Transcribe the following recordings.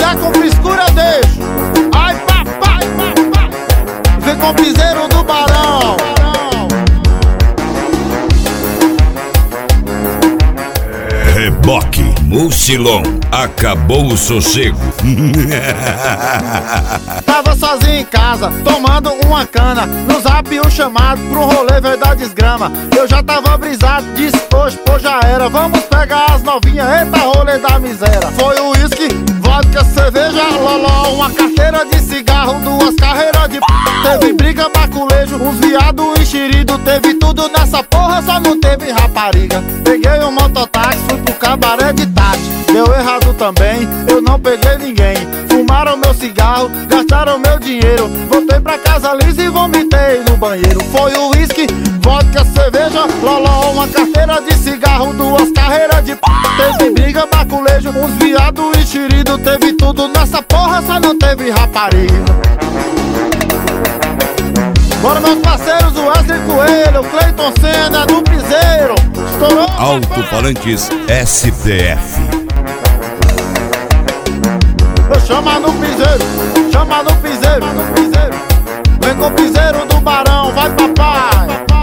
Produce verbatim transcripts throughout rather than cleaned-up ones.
tá com frescura, deixa. Ai, papai, papai. Vem com o piseiro do Barão. Reboque, Mucilon, acabou o sossego. Tava sozinho em casa, tomando uma cana. No zap um chamado pro rolê verdade desgrama. Eu já tava brisado, disse hoje, pô já era. Vamos pegar as novinhas, eita rolê da miséria. Foi o uísque, vodka, cerveja, loló, uma carteira de cigarro, duas carreiras de p... Teve briga, baculejo, uns viado enxerido. Teve tudo nessa porra, só não teve rapariga. Peguei um mototáxi, fui pro cabaré de Tati. Deu errado também, eu não peguei ninguém. Fumaram meu cigarro, gastaram meu dinheiro. Voltei pra casa lisa e vomitei no banheiro. Foi o uísque, vodka, cerveja, loló, uma carteira de cigarro, duas carreiras de p... Teve briga, baculejo, uns viado enxerido. Teve tudo nessa porra, só não teve rapariga. Bora meus parceiros, o Wesley Coelho, o Cleiton Senna, do Piseiro. Estourou. Alto-falantes S D F. Chama no piseiro, chama no piseiro, no piseiro. Vem com o piseiro do Barão, vai papai.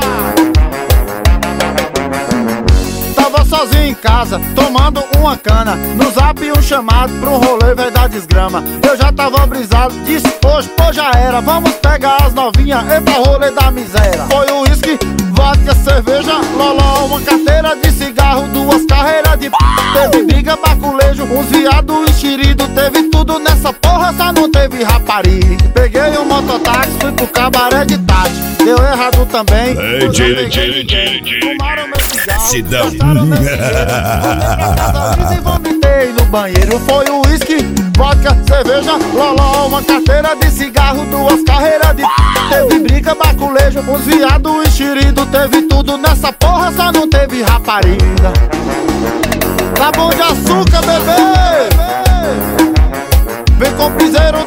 Tava sozinho em casa, tomando uma cana. No zap um chamado pro rolê verdade desgrama. Eu já tava brisado, disse hoje, pô já era. Vamos pegar as novinhas, eita rolê da miséria. Foi o uísque, vodka, cerveja, loló, uma carteira de cigarro, duas carreiras de p... Teve briga, baculejo, uns viado enxerido. Teve tudo nessa porra, só não teve rapariga. Peguei um mototáxi, fui pro cabaré de Tati. Deu errado também, eu não peguei ninguém. Fumaram meu cigarro, Cidão. gastaram meu dinheiro. E vomitei no banheiro. Foi o uísque, vodka, cerveja, loló, uma carteira de cigarro, duas carreiras de p... Teve briga, baculejo, uns viado enxerido. Teve tudo nessa porra, só não teve rapariga. Tá bom de açúcar, bebê. Vem com o piseiro